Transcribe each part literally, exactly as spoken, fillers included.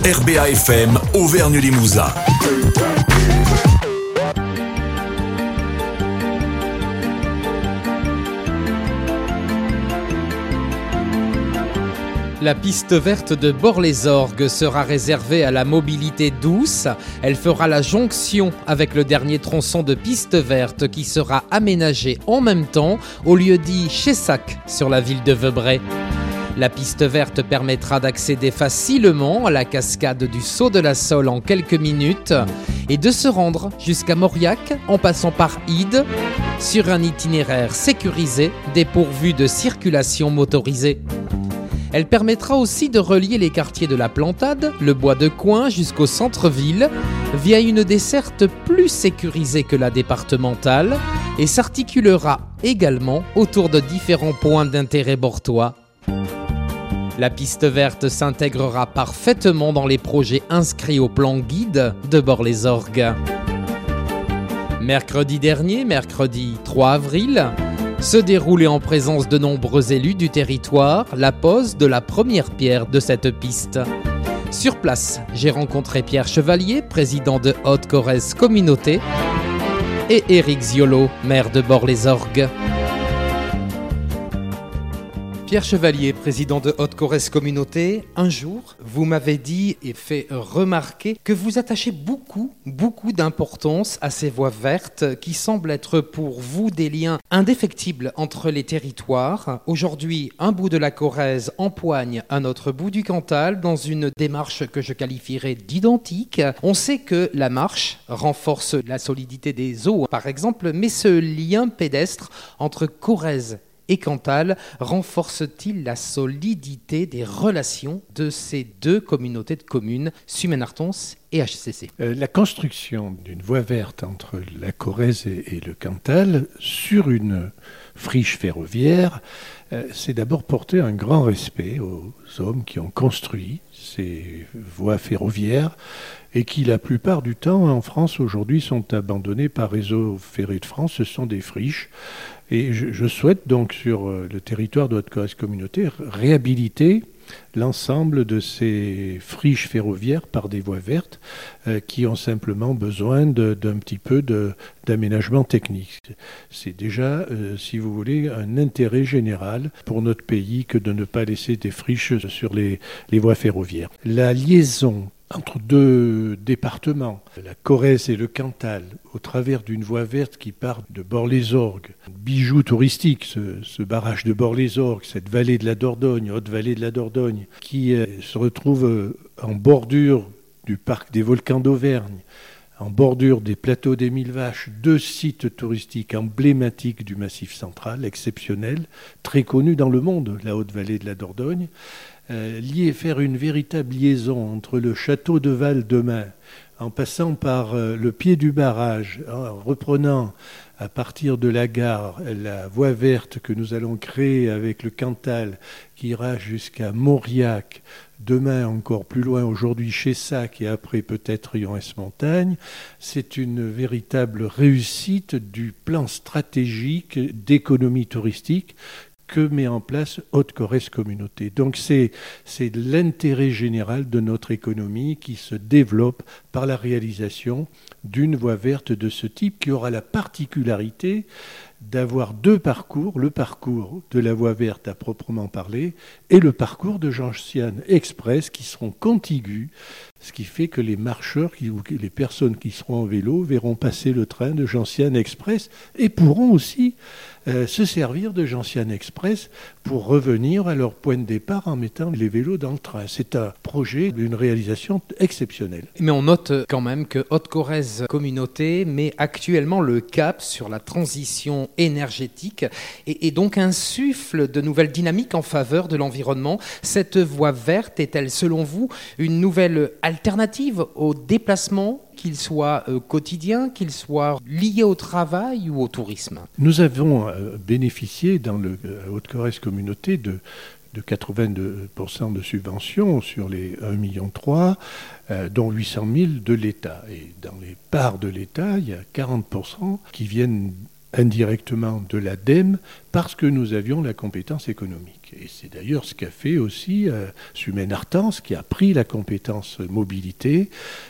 R B A F M Auvergne-Limousin. La piste verte de Bord-les-Orgues sera réservée à la mobilité douce. Elle fera la jonction avec le dernier tronçon de piste verte qui sera aménagé en même temps au lieu-dit Chessac sur la ville de Veubray. La piste verte permettra d'accéder facilement à la cascade du Saut de la Sole en quelques minutes et de se rendre jusqu'à Mauriac en passant par Ide sur un itinéraire sécurisé dépourvu de circulation motorisée. Elle permettra aussi de relier les quartiers de la Plantade, le bois de Coin jusqu'au centre-ville via une desserte plus sécurisée que la départementale et s'articulera également autour de différents points d'intérêt bortois. La piste verte s'intégrera parfaitement dans les projets inscrits au plan guide de Bord-les-Orgues. Mercredi dernier, mercredi trois avril, se déroulait en présence de nombreux élus du territoire la pose de la première pierre de cette piste. Sur place, j'ai rencontré Pierre Chevalier, président de Haute-Corrèze Communauté, et Éric Ziolo, maire de Bord-les-Orgues. Pierre Chevalier, président de Haute-Corrèze Communauté, un jour, vous m'avez dit et fait remarquer que vous attachez beaucoup, beaucoup d'importance à ces voies vertes qui semblent être pour vous des liens indéfectibles entre les territoires. Aujourd'hui, un bout de la Corrèze empoigne un autre bout du Cantal dans une démarche que je qualifierais d'identique. On sait que la marche renforce la solidité des eaux, par exemple, mais ce lien pédestre entre Corrèze et Cantal renforce-t-il la solidité des relations de ces deux communautés de communes, Sumenartons et H C C? euh, La construction d'une voie verte entre la Corrèze et, et le Cantal sur une friche ferroviaire, euh, c'est d'abord porter un grand respect aux hommes qui ont construit ces voies ferroviaires et qui, la plupart du temps, en France, aujourd'hui, sont abandonnés par Réseau Ferré de France. Ce sont des friches. Et je, je souhaite donc, sur le territoire de Haute-Corrèze Communauté, réhabiliter l'ensemble de ces friches ferroviaires par des voies vertes euh, qui ont simplement besoin de, d'un petit peu de, d'aménagement technique. C'est déjà, euh, si vous voulez, un intérêt général pour notre pays que de ne pas laisser des friches sur les, les voies ferroviaires. La liaison entre deux départements, la Corrèze et le Cantal, au travers d'une voie verte qui part de Bord-les-Orgues, bijou touristique, ce, ce barrage de Bord-les-Orgues, cette vallée de la Dordogne, haute vallée de la Dordogne, qui euh, se retrouve euh, en bordure du parc des volcans d'Auvergne, en bordure des plateaux des Mille Vaches, deux sites touristiques emblématiques du Massif central, exceptionnels, très connus dans le monde, la haute vallée de la Dordogne. Euh, lier, faire une véritable liaison entre le château de Val-de-Main, en passant par euh, le pied du barrage, en reprenant à partir de la gare la voie verte que nous allons créer avec le Cantal, qui ira jusqu'à Mauriac, demain encore plus loin, aujourd'hui Chessac et après peut-être Rion-Ès-Montagne. C'est une véritable réussite du plan stratégique d'économie touristique que met en place Haute-Corrèze Communauté. Donc c'est, c'est l'intérêt général de notre économie qui se développe par la réalisation d'une voie verte de ce type qui aura la particularité d'avoir deux parcours, le parcours de la voie verte à proprement parler et le parcours de Gentiane Express qui seront contigus, ce qui fait que les marcheurs qui, ou les personnes qui seront en vélo verront passer le train de Gentiane Express et pourront aussi euh, se servir de Gentiane Express pour revenir à leur point de départ en mettant les vélos dans le train. C'est un projet d'une réalisation exceptionnelle. Mais on note quand même que Haute-Corrèze Communauté met actuellement le cap sur la transition énergétique et, et donc insuffle de nouvelles dynamiques en faveur de l'environnement. Cette voie verte est-elle, selon vous, une nouvelle alternative au déplacement, qu'il soit euh, quotidien, qu'il soit lié au travail ou au tourisme? Nous avons euh, bénéficié dans le euh, Haute-Corrèze Communauté de, de quatre-vingt-deux pour cent de subventions sur les un virgule trois million, euh, dont huit cent mille de l'État. Et dans les parts de l'État, il y a quarante pour cent qui viennent indirectement de l'ADEME parce que nous avions la compétence économique. Et c'est d'ailleurs ce qu'a fait aussi euh, Sumen Artens, qui a pris la compétence mobilité.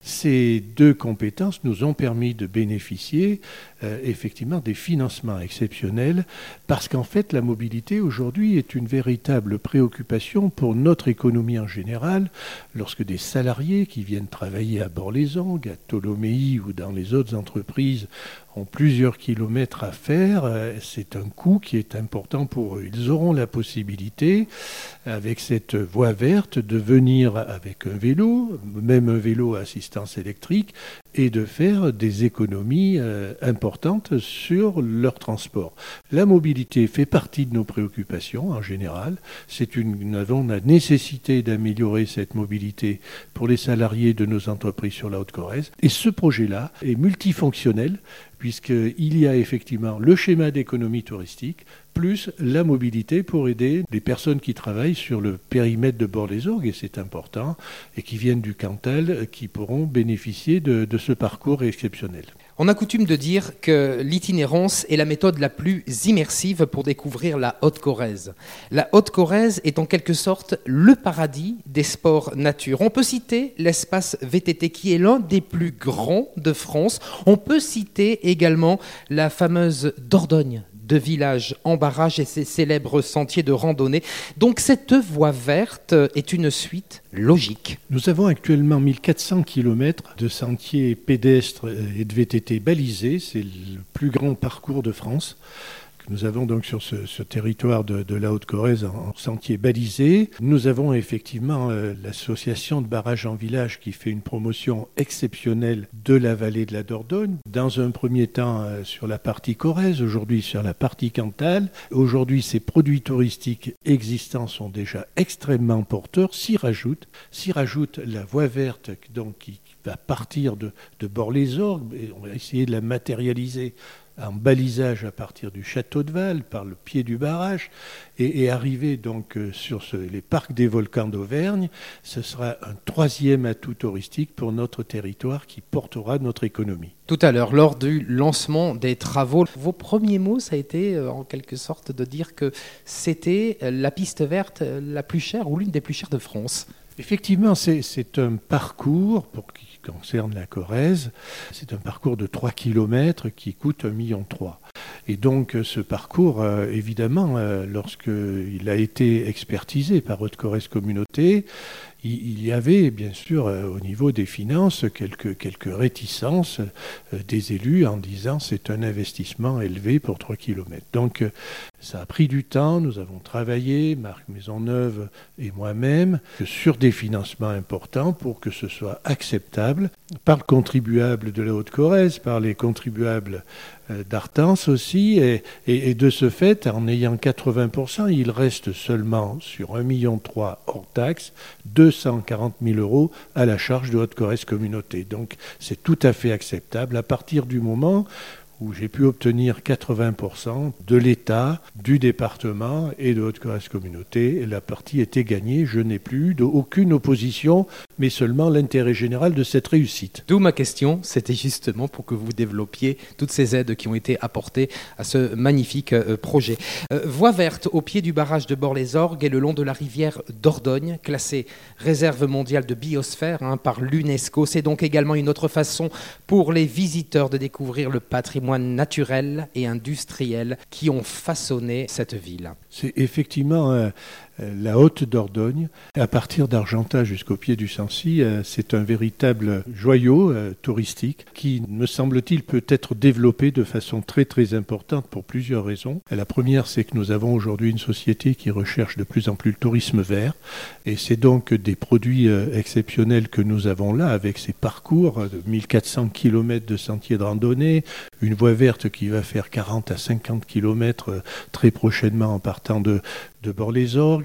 Ces deux compétences nous ont permis de bénéficier euh, effectivement des financements exceptionnels, parce qu'en fait la mobilité aujourd'hui est une véritable préoccupation pour notre économie en général. Lorsque des salariés qui viennent travailler à Bord-les-Orgues, à Tholomyes ou dans les autres entreprises ont plusieurs kilomètres à faire, c'est un coût qui est important pour eux. Ils auront la possibilité, avec cette voie verte, de venir avec un vélo, même un vélo à assistance électrique, et de faire des économies euh, importantes sur leur transport. La mobilité fait partie de nos préoccupations en général. C'est une, nous avons la nécessité d'améliorer cette mobilité pour les salariés de nos entreprises sur la Haute-Corrèze. Et ce projet-là est multifonctionnel, puisqu'il y a effectivement le schéma d'économie touristique, plus la mobilité pour aider les personnes qui travaillent sur le périmètre de Bord-les-Orgues, et c'est important, et qui viennent du Cantal, qui pourront bénéficier de, de ce parcours exceptionnel. On a coutume de dire que l'itinérance est la méthode la plus immersive pour découvrir la Haute-Corrèze. La Haute-Corrèze est en quelque sorte le paradis des sports nature. On peut citer l'espace V T T qui est l'un des plus grands de France. On peut citer également la fameuse Dordogne de village en barrage et ses célèbres sentiers de randonnée. Donc cette voie verte est une suite logique. Nous avons actuellement mille quatre cents kilomètres de sentiers pédestres et de V T T balisés. C'est le plus grand parcours de France que nous avons donc sur ce, ce territoire de, de la Haute-Corrèze en, en sentier balisé. Nous avons effectivement euh, l'association de barrages en village qui fait une promotion exceptionnelle de la vallée de la Dordogne. Dans un premier temps euh, sur la partie Corrèze, aujourd'hui sur la partie Cantal. Aujourd'hui, ces produits touristiques existants sont déjà extrêmement porteurs. S'y rajoute, s'y rajoute la voie verte donc, qui va partir de, de Bord-les-Orgues, et on va essayer de la matérialiser en balisage à partir du château de Val, par le pied du barrage, et, et arriver donc euh, sur ce, les parcs des volcans d'Auvergne. Ce sera un troisième atout touristique pour notre territoire qui portera notre économie. Tout à l'heure, lors du lancement des travaux, vos premiers mots, ça a été euh, en quelque sorte de dire que c'était la piste verte la plus chère ou l'une des plus chères de France. Effectivement, c'est, c'est un parcours, pour qui concerne la Corrèze, c'est un parcours de trois kilomètres qui coûte un million trois. Et donc ce parcours, euh, évidemment, euh, lorsqu'il a été expertisé par Haute-Corrèze Communauté, il, il y avait bien sûr euh, au niveau des finances quelques, quelques réticences euh, des élus en disant c'est un investissement élevé pour trois kilomètres. Donc euh, ça a pris du temps, nous avons travaillé, Marc Maisonneuve et moi-même, sur des financements importants pour que ce soit acceptable par le contribuable de la Haute-Corrèze, par les contribuables d'Artens aussi, et, et, et de ce fait, en ayant quatre-vingts pour cent, il reste seulement sur un million trois hors taxe, deux cent quarante mille euros à la charge de Haute-Corrèze Communauté. Donc c'est tout à fait acceptable à partir du moment où j'ai pu obtenir quatre-vingts pour cent de l'État, du département et de Haute-Corrèze Communauté. Et la partie était gagnée. Je n'ai plus de, aucune opposition, mais seulement l'intérêt général de cette réussite. D'où ma question, c'était justement pour que vous développiez toutes ces aides qui ont été apportées à ce magnifique euh, projet. Euh, voie verte au pied du barrage de Bord-les-Orgues et le long de la rivière Dordogne, classée réserve mondiale de biosphère hein, par l'UNESCO. C'est donc également une autre façon pour les visiteurs de découvrir le patrimoine naturels et industriels qui ont façonné cette ville. C'est effectivement euh, la Haute Dordogne, à partir d'Argentat jusqu'au pied du Sancy, euh, c'est un véritable joyau euh, touristique qui, me semble-t-il, peut être développé de façon très très importante pour plusieurs raisons. La première, c'est que nous avons aujourd'hui une société qui recherche de plus en plus le tourisme vert, et c'est donc des produits euh, exceptionnels que nous avons là, avec ces parcours de mille quatre cents kilomètres de sentiers de randonnée, une voie verte qui va faire quarante à cinquante kilomètres très prochainement en partant de, de Bord-les-Orgues,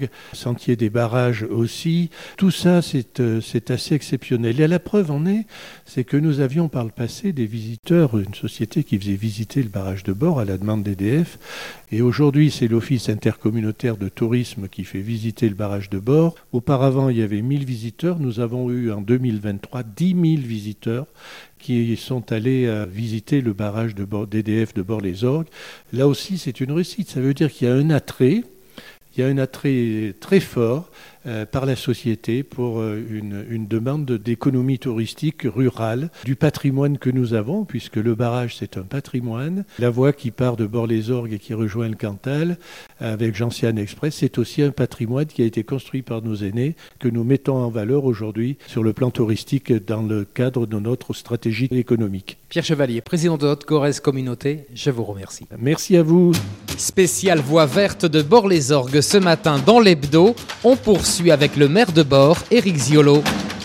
Orgues, Sentier des Barrages aussi. Tout ça, c'est, euh, c'est assez exceptionnel. Et la preuve en est, c'est que nous avions par le passé des visiteurs, une société qui faisait visiter le barrage de Bord à la demande d'E D F. Et aujourd'hui, c'est l'Office intercommunautaire de tourisme qui fait visiter le barrage de Bord. Auparavant, il y avait mille visiteurs. Nous avons eu en deux mille vingt-trois dix mille visiteurs qui sont allés euh, visiter le barrage de Bord, d'E D F de Bord-les-Orgues. Là aussi, c'est une réussite. Ça veut dire qu'il y a un attrait, il y a un attrait très fort euh, par la société pour euh, une, une demande d'économie touristique rurale, du patrimoine que nous avons, puisque le barrage, c'est un patrimoine. La voie qui part de Bord-les-Orgues et qui rejoint le Cantal, avec Gentiane Express, c'est aussi un patrimoine qui a été construit par nos aînés, que nous mettons en valeur aujourd'hui sur le plan touristique dans le cadre de notre stratégie économique. Pierre Chevalier, président de Haute-Corrèze Communauté, je vous remercie. Merci à vous. Spéciale voie verte de Bord-les-Orgues ce matin dans l'Hebdo. On poursuit avec le maire de Bord, Éric Ziolo.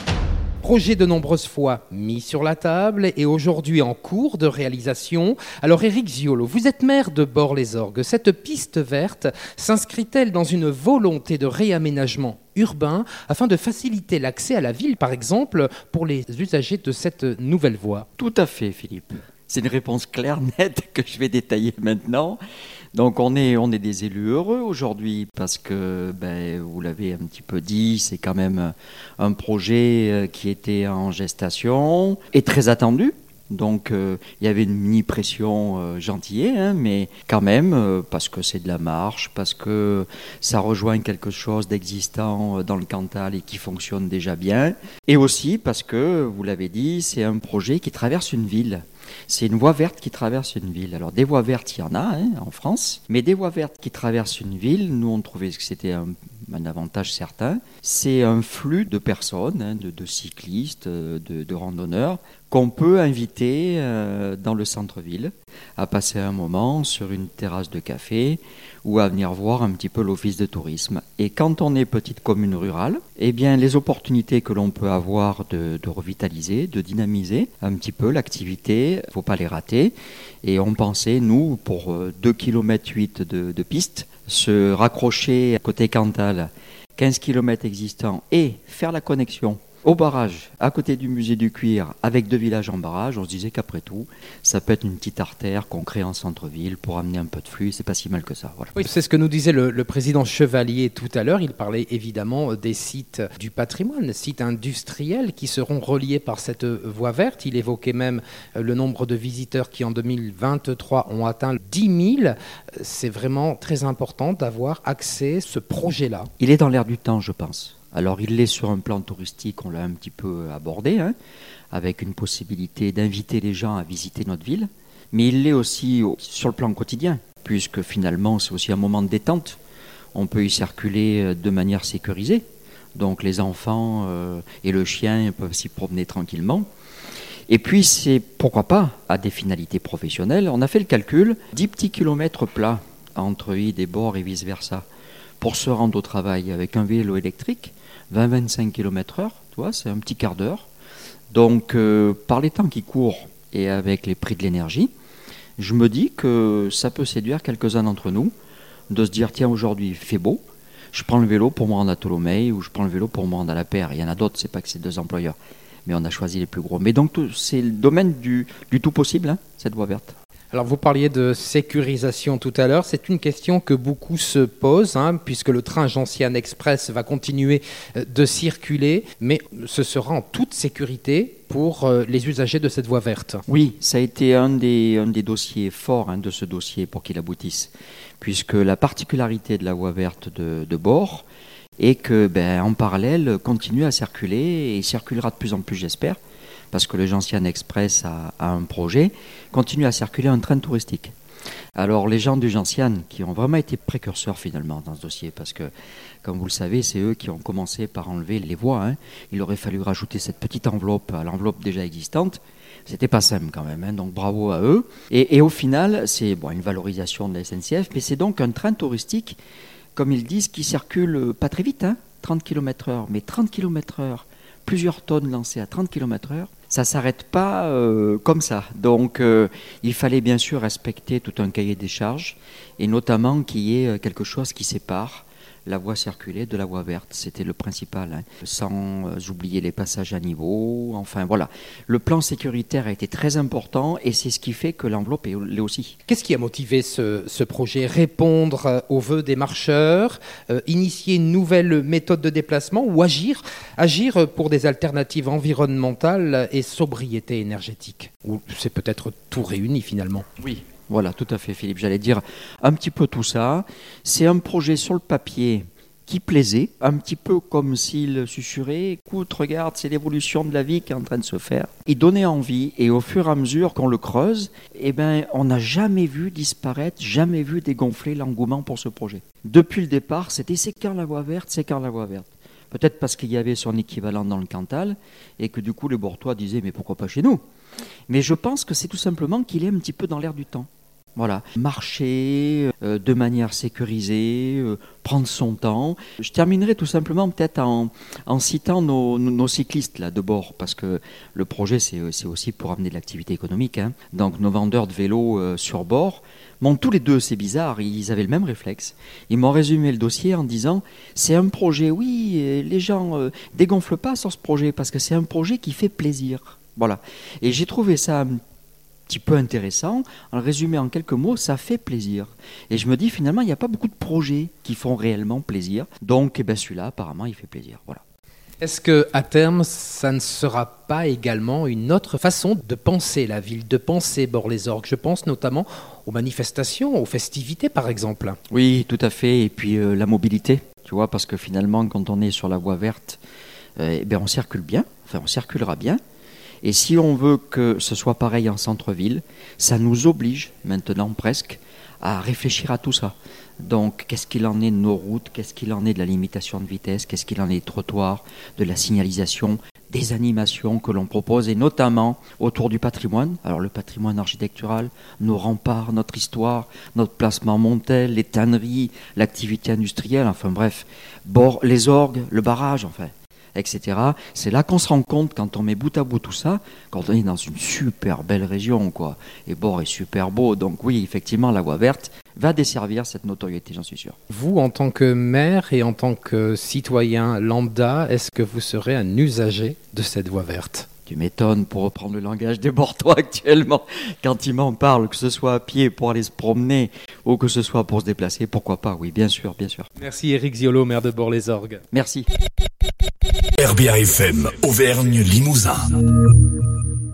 Projet de nombreuses fois mis sur la table et aujourd'hui en cours de réalisation. Alors Éric Ziolo, vous êtes maire de Bord-les-Orgues. Cette piste verte s'inscrit-elle dans une volonté de réaménagement urbain afin de faciliter l'accès à la ville, par exemple, pour les usagers de cette nouvelle voie? Tout à fait, Philippe. C'est une réponse claire, nette, que je vais détailler maintenant. Donc on est, on est des élus heureux aujourd'hui parce que, ben, vous l'avez un petit peu dit, c'est quand même un projet qui était en gestation et très attendu. Donc euh, il y avait une mini-pression euh, gentillée, hein, mais quand même, euh, parce que c'est de la marche, parce que ça rejoint quelque chose d'existant dans le Cantal et qui fonctionne déjà bien. Et aussi parce que, vous l'avez dit, c'est un projet qui traverse une ville. C'est une voie verte qui traverse une ville. Alors des voies vertes, il y en a hein, en France, mais des voies vertes qui traversent une ville, nous on trouvait que c'était un, un avantage certain. C'est un flux de personnes, hein, de, de cyclistes, de, de randonneurs, qu'on peut inviter euh, dans le centre-ville à passer un moment sur une terrasse de café ou à venir voir un petit peu l'office de tourisme. Et quand on est petite commune rurale, eh bien les opportunités que l'on peut avoir de, de revitaliser, de dynamiser un petit peu l'activité, il ne faut pas les rater. Et on pensait, nous, pour deux virgule huit kilomètres de, de piste, se raccrocher côté Cantal, quinze kilomètres existants et faire la connexion au barrage, à côté du musée du cuir, avec deux villages en barrage. On se disait qu'après tout, ça peut être une petite artère qu'on crée en centre-ville pour amener un peu de flux. C'est pas si mal que ça. Voilà. Oui, c'est ce que nous disait le, le président Chevalier tout à l'heure. Il parlait évidemment des sites du patrimoine, sites industriels qui seront reliés par cette voie verte. Il évoquait même le nombre de visiteurs qui en deux mille vingt-trois ont atteint dix mille. C'est vraiment très important d'avoir accès à ce projet-là. Il est dans l'air du temps, je pense. Alors il l'est sur un plan touristique, on l'a un petit peu abordé, hein, avec une possibilité d'inviter les gens à visiter notre ville, mais il l'est aussi sur le plan quotidien, puisque finalement c'est aussi un moment de détente. On peut y circuler de manière sécurisée, donc les enfants euh, et le chien peuvent s'y promener tranquillement. Et puis c'est, pourquoi pas, à des finalités professionnelles. On a fait le calcul, dix petits kilomètres plats entre Ide et Bord et vice-versa, pour se rendre au travail avec un vélo électrique, vingt à vingt-cinq kilomètres heure, tu vois, c'est un petit quart d'heure. Donc, euh, par les temps qui courent et avec les prix de l'énergie, je me dis que ça peut séduire quelques-uns d'entre nous de se dire, tiens, aujourd'hui, il fait beau, je prends le vélo pour me rendre à Tholomyès ou je prends le vélo pour me rendre à la Paire. Il y en a d'autres, c'est pas que c'est deux employeurs, mais on a choisi les plus gros. Mais donc, tout, c'est le domaine du, du tout possible, hein, cette voie verte. Alors vous parliez de sécurisation tout à l'heure, c'est une question que beaucoup se posent, hein, puisque le train Gentiane Express va continuer de circuler, mais ce sera en toute sécurité pour les usagers de cette voie verte. Oui, ça a été un des, un des dossiers forts hein, de ce dossier pour qu'il aboutisse, puisque la particularité de la voie verte de, de Bord est que, ben, en parallèle, continue à circuler et circulera de plus en plus, j'espère, parce que le Gentiane Express a, a un projet, continue à circuler un train touristique. Alors les gens du Gentiane, qui ont vraiment été précurseurs finalement dans ce dossier, parce que, comme vous le savez, c'est eux qui ont commencé par enlever les voies. Hein. Il aurait fallu rajouter cette petite enveloppe à l'enveloppe déjà existante. C'était pas simple quand même, hein, donc bravo à eux. Et, et au final, c'est bon, une valorisation de la S N C F, mais c'est donc un train touristique, comme ils disent, qui circule pas très vite, hein, trente kilomètres heure, mais trente kilomètres heure, plusieurs tonnes lancées à trente kilomètres heure, ça ne s'arrête pas euh, comme ça. Donc euh, il fallait bien sûr respecter tout un cahier des charges, et notamment qu'il y ait quelque chose qui sépare la voie circulée de la voie verte. C'était le principal, hein. Sans euh, oublier les passages à niveau. Enfin voilà, le plan sécuritaire a été très important et c'est ce qui fait que l'enveloppe est l'est aussi. Qu'est-ce qui a motivé ce, ce projet ? Répondre aux vœux des marcheurs, euh, initier une nouvelle méthode de déplacement ou agir, agir pour des alternatives environnementales et sobriété énergétique ? Ou c'est peut-être tout réuni finalement ? Oui. Voilà, tout à fait Philippe, j'allais dire un petit peu tout ça. C'est un projet sur le papier qui plaisait, un petit peu comme s'il susurrait, écoute, regarde, c'est l'évolution de la vie qui est en train de se faire. Il donnait envie et au fur et à mesure qu'on le creuse, eh ben, on n'a jamais vu disparaître, jamais vu dégonfler l'engouement pour ce projet. Depuis le départ, c'était c'est quand la voie verte, c'est quand la voie verte. Peut-être parce qu'il y avait son équivalent dans le Cantal et que du coup les Bortois disaient mais pourquoi pas chez nous ? Mais je pense que c'est tout simplement qu'il est un petit peu dans l'air du temps. Voilà, marcher euh, de manière sécurisée, euh, prendre son temps. Je terminerai tout simplement peut-être en, en citant nos, nos cyclistes là, de bord, parce que le projet c'est, c'est aussi pour amener de l'activité économique, hein. Donc nos vendeurs de vélos euh, sur bord, bon, tous les deux, c'est bizarre, ils avaient le même réflexe. Ils m'ont résumé le dossier en disant c'est un projet, oui, les gens euh, dégonflent pas sur ce projet parce que c'est un projet qui fait plaisir. Voilà, et j'ai trouvé ça petit peu intéressant. En le résumé en quelques mots, ça fait plaisir. Et je me dis finalement, il n'y a pas beaucoup de projets qui font réellement plaisir. Donc, eh ben, celui-là, apparemment, il fait plaisir. Voilà. Est-ce qu'à terme, ça ne sera pas également une autre façon de penser la ville, de penser Bord-les-Orgues ? Je pense notamment aux manifestations, aux festivités, par exemple. Oui, tout à fait. Et puis euh, la mobilité, tu vois, parce que finalement, quand on est sur la voie verte, euh, eh ben, on circule bien. Enfin, on circulera bien. Et si on veut que ce soit pareil en centre-ville, ça nous oblige maintenant presque à réfléchir à tout ça. Donc, qu'est-ce qu'il en est de nos routes ? Qu'est-ce qu'il en est de la limitation de vitesse ? Qu'est-ce qu'il en est des trottoirs, de la signalisation, des animations que l'on propose, et notamment autour du patrimoine. Alors, le patrimoine architectural, nos remparts, notre histoire, notre placement Montel, les tanneries, l'activité industrielle, enfin bref, bord, les orgues, le barrage, enfin, et cetera. C'est là qu'on se rend compte, quand on met bout à bout tout ça, quand on est dans une super belle région, quoi. Et Bord est super beau, donc oui, effectivement, la voie verte va desservir cette notoriété, j'en suis sûr. Vous, en tant que maire et en tant que citoyen lambda, est-ce que vous serez un usager de cette voie verte ? Tu m'étonnes, pour reprendre le langage des Bortois actuellement, quand ils m'en parlent, que ce soit à pied pour aller se promener ou que ce soit pour se déplacer, pourquoi pas, oui, bien sûr, bien sûr. Merci Éric Ziolo, maire de Bord-les-Orgues. Merci. R B A F M, Auvergne Limousin.